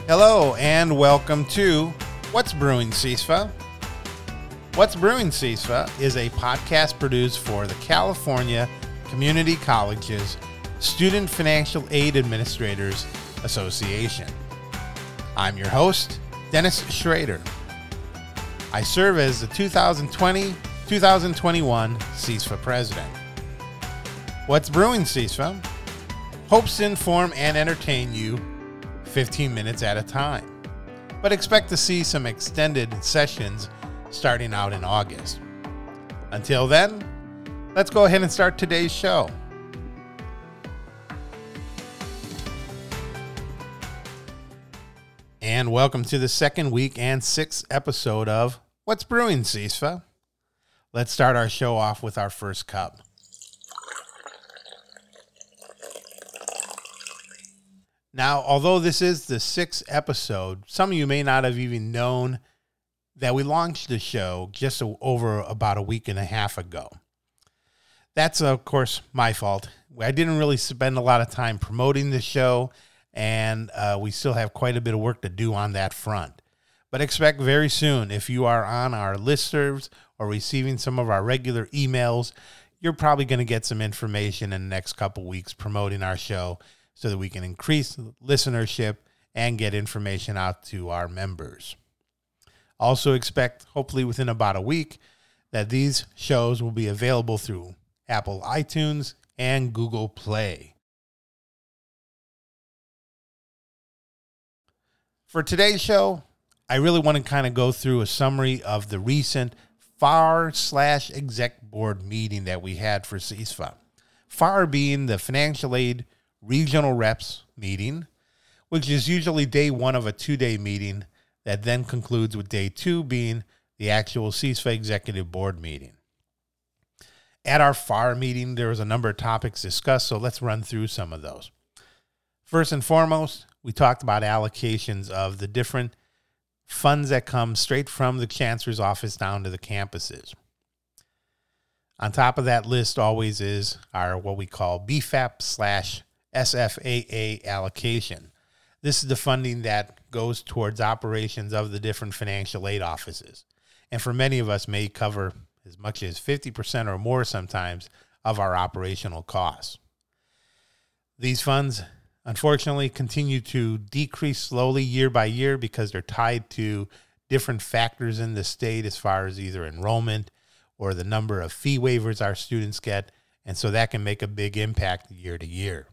Hello and welcome to What's Brewing CISFA. What's Brewing CISFA is a podcast produced for the California Community Colleges Student Financial Aid Administrators Association. I'm your host, Dennis Schrader. I serve as the 2020-2021 CISFA president. What's Brewing CISFA hopes to inform and entertain you 15 minutes at a time, but expect to see some extended sessions starting out in August. Until then, let's go ahead and start today's show. And welcome to the second week and sixth episode of What's Brewing CISFA. Let's start our show off with our first cup. Now, although this is the sixth episode, some of you may not have even known that we launched the show just over about a week and a half ago. That's, of course, my fault. I didn't really spend a lot of time promoting the show, and we still have quite a bit of work to do on that front. But expect very soon, if you are on our listservs or receiving some of our regular emails, you're probably going to get some information in the next couple weeks promoting our show, so that we can increase listenership and get information out to our members. Also expect, hopefully within about a week, that these shows will be available through Apple iTunes and Google Play. For today's show, I really want to kind of go through a summary of the recent FAR/Exec Board meeting that we had for CISFA. FAR being the Financial Aid Regional Reps meeting, which is usually day one of a two-day meeting that then concludes with day two being the actual CISFA Executive Board meeting. At our FAR meeting, there was a number of topics discussed, so let's run through some of those. First and foremost, we talked about allocations of the different funds that come straight from the Chancellor's office down to the campuses. On top of that list always is our what we call BFAP/SFAA allocation. This is the funding that goes towards operations of the different financial aid offices. And for many of us may cover as much as 50% or more sometimes of our operational costs. These funds, unfortunately, continue to decrease slowly year by year because they're tied to different factors in the state as far as either enrollment or the number of fee waivers our students get. And so that can make a big impact year to year.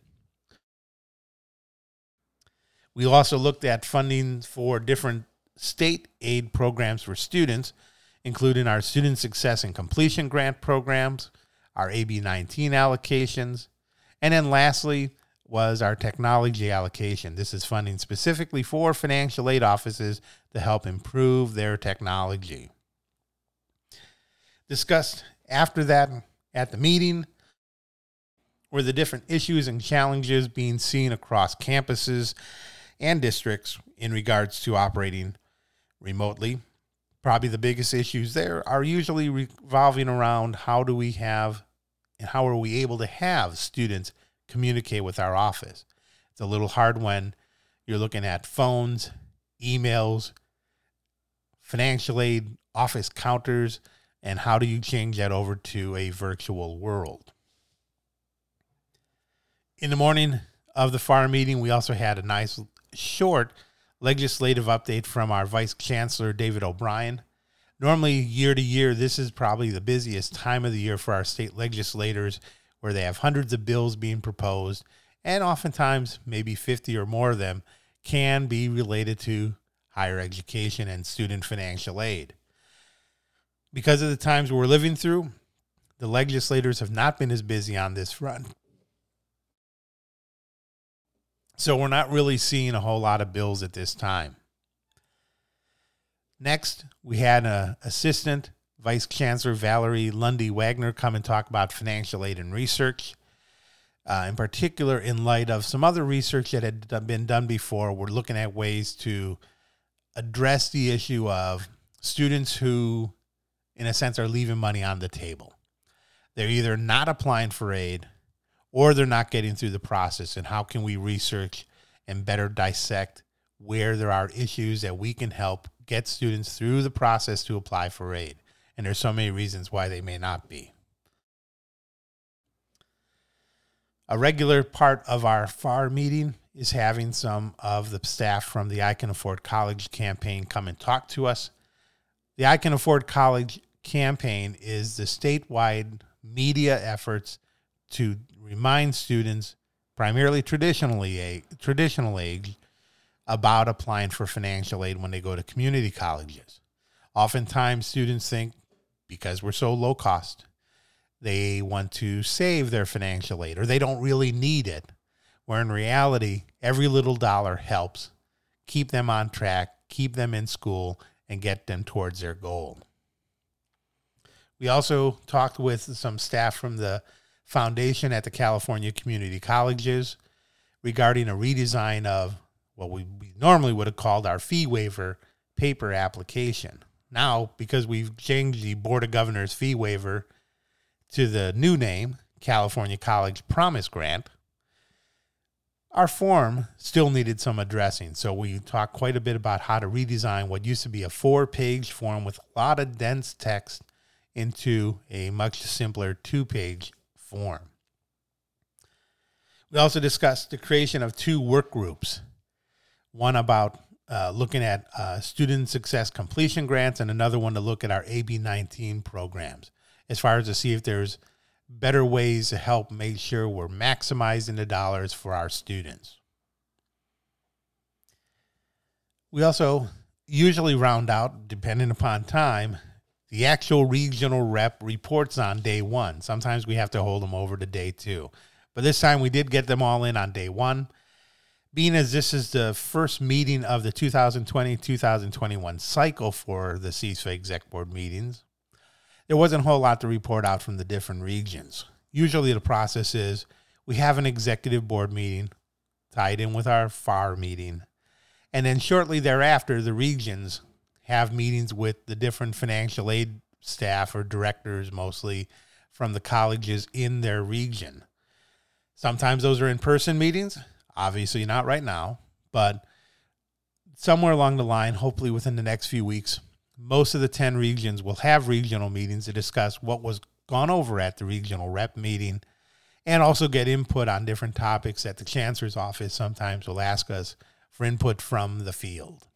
We also looked at funding for different state aid programs for students, including our Student Success and Completion Grant programs, our AB-19 allocations, and then lastly was our technology allocation. This is funding specifically for financial aid offices to help improve their technology. Discussed after that at the meeting were the different issues and challenges being seen across campuses and districts in regards to operating remotely. Probably the biggest issues there are usually revolving around how are we able to have students communicate with our office. It's a little hard when you're looking at phones, emails, financial aid office counters, and how do you change that over to a virtual world? In the morning of the FAR meeting, we also had a nice short legislative update from our Vice Chancellor, David O'Brien. Normally, year to year, this is probably the busiest time of the year for our state legislators, where they have hundreds of bills being proposed, and oftentimes, maybe 50 or more of them can be related to higher education and student financial aid. Because of the times we're living through, the legislators have not been as busy on this front. So we're not really seeing a whole lot of bills at this time. Next, we had Assistant Vice Chancellor Valerie Lundy Wagner come and talk about financial aid and research. In particular, in light of some other research that had been done before, we're looking at ways to address the issue of students who, in a sense, are leaving money on the table. They're either not applying for aid or they're not getting through the process. And how can we research and better dissect where there are issues that we can help get students through the process to apply for aid. And there's so many reasons why they may not be. A regular part of our FAR meeting is having some of the staff from the I Can Afford College campaign come and talk to us. The I Can Afford College campaign is the statewide media efforts to remind students, primarily traditional age, about applying for financial aid when they go to community colleges. Oftentimes, students think because we're so low cost, they want to save their financial aid or they don't really need it, where in reality, every little dollar helps keep them on track, keep them in school, and get them towards their goal. We also talked with some staff from the foundation at the California Community Colleges regarding a redesign of what we normally would have called our fee waiver paper application. Now, because we've changed the Board of Governors fee waiver to the new name, California College Promise Grant, our form still needed some addressing. So we talked quite a bit about how to redesign what used to be a 4-page form with a lot of dense text into a much simpler 2-page form. We also discussed the creation of 2 work groups, one about looking at student success completion grants and another one to look at our AB19 programs, as far as to see if there's better ways to help make sure we're maximizing the dollars for our students. We also usually round out, depending upon time, the actual regional rep reports on day 1. Sometimes we have to hold them over to day 2. But this time we did get them all in on day 1. Being as this is the first meeting of the 2020-2021 cycle for the CSFA Exec Board meetings, there wasn't a whole lot to report out from the different regions. Usually the process is we have an executive board meeting tied in with our FAR meeting, and then shortly thereafter, the regions have meetings with the different financial aid staff or directors, mostly from the colleges in their region. Sometimes those are in-person meetings, obviously not right now, but somewhere along the line, hopefully within the next few weeks, most of the 10 regions will have regional meetings to discuss what was gone over at the regional rep meeting and also get input on different topics that the Chancellor's office sometimes will ask us for input from the field.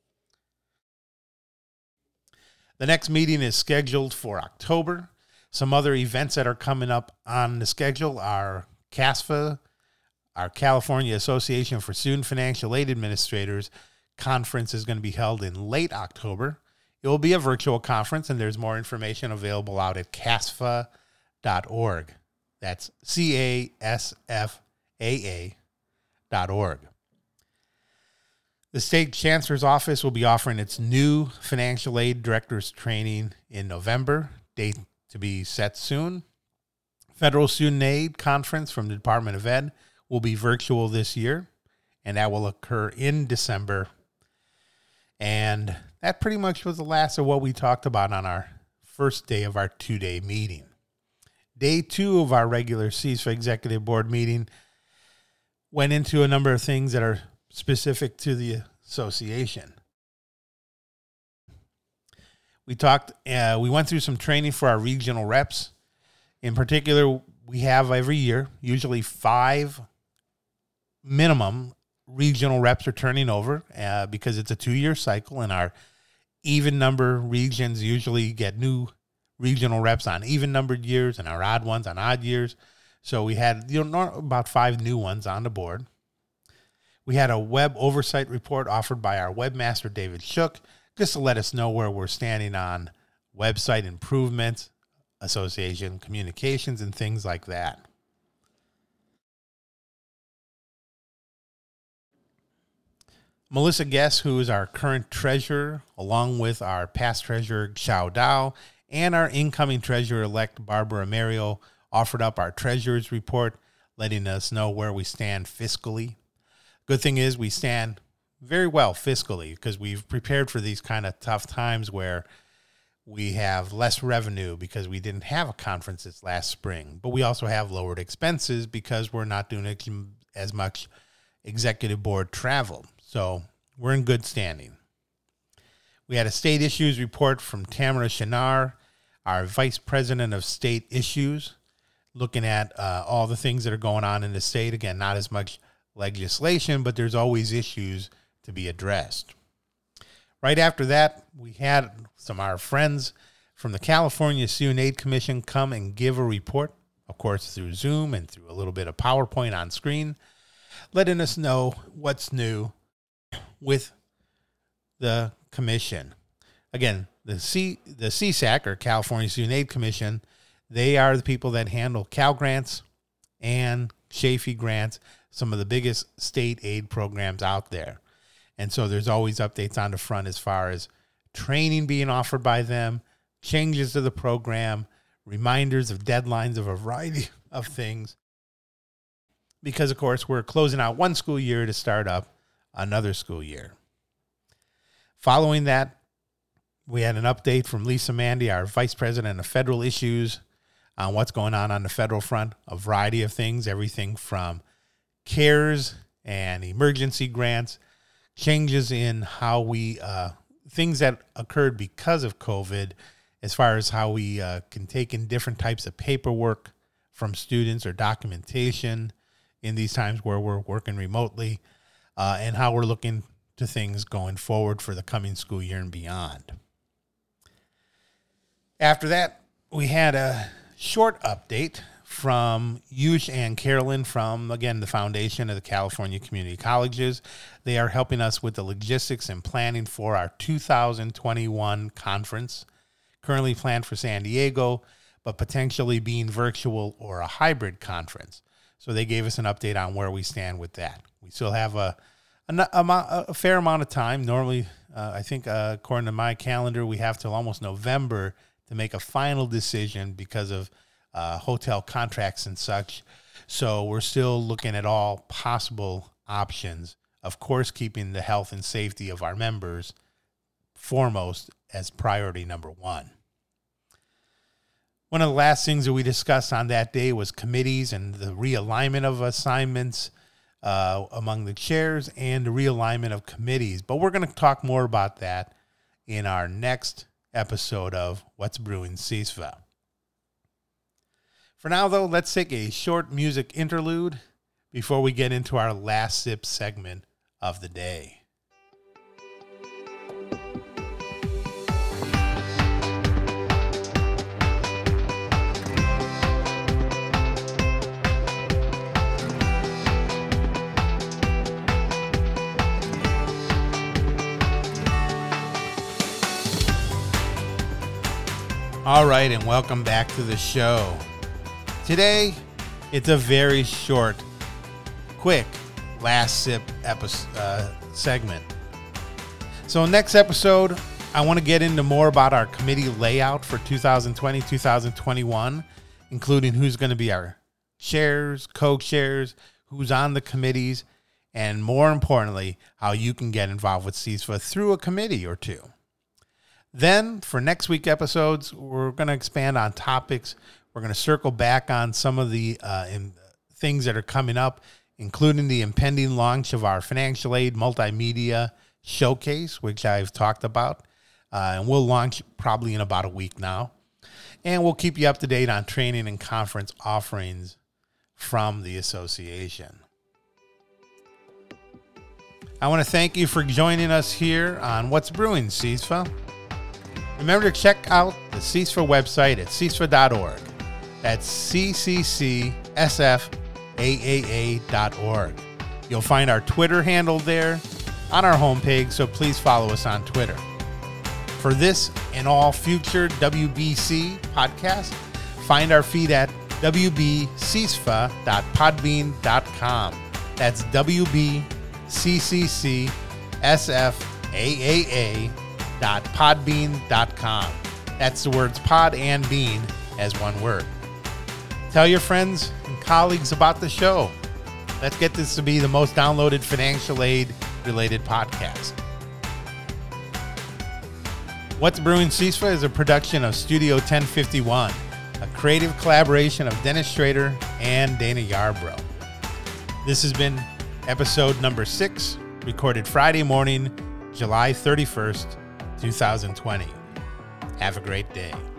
The next meeting is scheduled for October. Some other events that are coming up on the schedule are CASFA, our California Association for Student Financial Aid Administrators conference is going to be held in late October. It will be a virtual conference, and there's more information available out at CASFA.org. That's CASFAA.org. The State Chancellor's Office will be offering its new Financial Aid Directors Training in November, date to be set soon. Federal Student Aid Conference from the Department of Ed will be virtual this year, and that will occur in December. And that pretty much was the last of what we talked about on our first day of our 2-day meeting. Day 2 of our regular CSFA Executive Board meeting went into a number of things that are specific to the association. We went through some training for our regional reps. In particular, we have every year, usually 5 minimum regional reps are turning over because it's a 2-year cycle, and our even number regions usually get new regional reps on even numbered years and our odd ones on odd years. So we had about 5 new ones on the board. We had a web oversight report offered by our webmaster, David Shook, just to let us know where we're standing on website improvements, association communications, and things like that. Melissa Guess, who is our current treasurer, along with our past treasurer, Xiao Dao, and our incoming treasurer-elect, Barbara Mario, offered up our treasurer's report, letting us know where we stand fiscally. Good thing is we stand very well fiscally because we've prepared for these kind of tough times where we have less revenue because we didn't have a conference this last spring. But we also have lowered expenses because we're not doing as much executive board travel. So we're in good standing. We had a state issues report from Tamara Shinar, our Vice President of State Issues, looking at all the things that are going on in the state. Again, not as much legislation, but there's always issues to be addressed. Right after that, we had some of our friends from the California Student Aid Commission come and give a report, of course, through Zoom and through a little bit of PowerPoint on screen, letting us know what's new with the commission. Again, the CSAC, or California Student Aid Commission, they are the people that handle Cal Grants and Chafee Grants, some of the biggest state aid programs out there. And so there's always updates on the front as far as training being offered by them, changes to the program, reminders of deadlines of a variety of things. Because, of course, we're closing out one school year to start up another school year. Following that, we had an update from Lisa Mandy, our Vice President of Federal Issues, on what's going on the federal front. A variety of things, everything from CARES and emergency grants, changes in how we, things that occurred because of COVID, as far as how we can take in different types of paperwork from students or documentation in these times where we're working remotely, and how we're looking to things going forward for the coming school year and beyond. After that, we had a short update from Yush and Carolyn from, again, the Foundation of the California Community Colleges. They are helping us with the logistics and planning for our 2021 conference, currently planned for San Diego, but potentially being virtual or a hybrid conference. So they gave us an update on where we stand with that. We still have a fair amount of time. Normally, I think according to my calendar, we have till almost November to make a final decision because of hotel contracts and such. So we're still looking at all possible options, of course, keeping the health and safety of our members foremost as priority number one. One of the last things that we discussed on that day was committees and the realignment of assignments among the chairs and the realignment of committees. But we're going to talk more about that in our next episode of What's Brewing CSFA. For now, though, let's take a short music interlude before we get into our last sip segment of the day. All right, and welcome back to the show. Today, it's a very short, quick last sip segment. So next episode, I want to get into more about our committee layout for 2020, 2021, including who's going to be our chairs, co-chairs, who's on the committees, and more importantly, how you can get involved with CSFA through a committee or two. Then, for next week episodes, we're going to expand on topics. We're going to circle back on some of the things that are coming up, including the impending launch of our financial aid multimedia showcase, which I've talked about. And we'll launch probably in about a week now. And we'll keep you up to date on training and conference offerings from the association. I want to thank you for joining us here on What's Brewing CSFA. Remember to check out the CSFA website at csfa.org. That's cccSFAAA.org. You'll find our Twitter handle there on our homepage, so please follow us on Twitter. For this and all future WBC podcasts, find our feed at wbcsfa.podbean.com. That's wbcccSFAAA.podbean.com. That's the words pod and bean as one word. Tell your friends and colleagues about the show. Let's get this to be the most downloaded financial aid related podcast. What's Brewing CSFA is a production of Studio 1051, a creative collaboration of Dennis Schrader and Dana Yarbrough. This has been episode number 6. recorded Friday morning, July 31st, 2020. Have a great day.